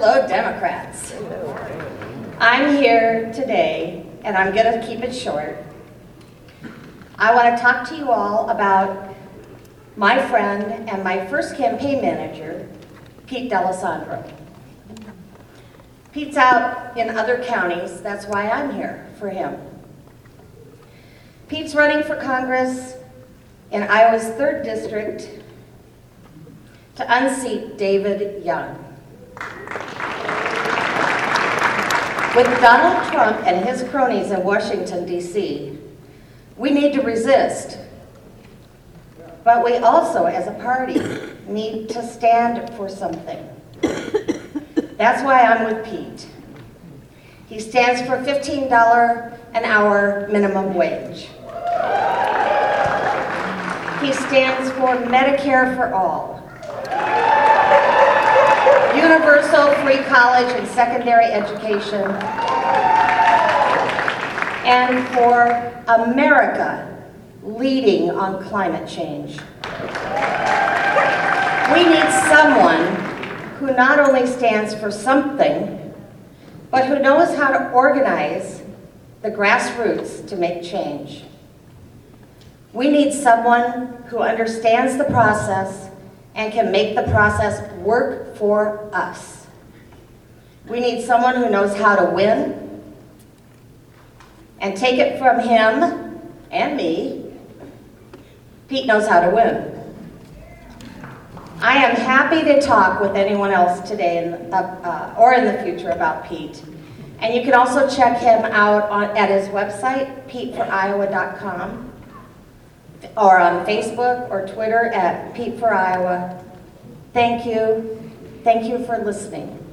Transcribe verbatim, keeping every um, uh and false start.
Hello, Democrats. I'm here today, and I'm going to keep it short. I want to talk to you all about my friend and my first campaign manager, Pete D'Alessandro. Pete's out in other counties, that's why I'm here for him. Pete's running for Congress in Iowa's third district to unseat David Young. With Donald Trump and his cronies in Washington, D C, we need to resist. But we also, as a party, need to stand for something. That's why I'm with Pete. He stands for fifteen dollars an hour minimum wage. He stands for Medicare for all. Universal free college and secondary education, and for America leading on climate change. We need someone who not only stands for something, but who knows how to organize the grassroots to make change. We need someone who understands the process and can make the process work for us. We need someone who knows how to win and take it from him and me. Pete knows how to win. I am happy to talk with anyone else today in, uh, uh, or in the future about Pete. And you can also check him out on, at his website, pete for iowa dot com, or on Facebook or Twitter at Pete for Iowa. Thank you. Thank you for listening.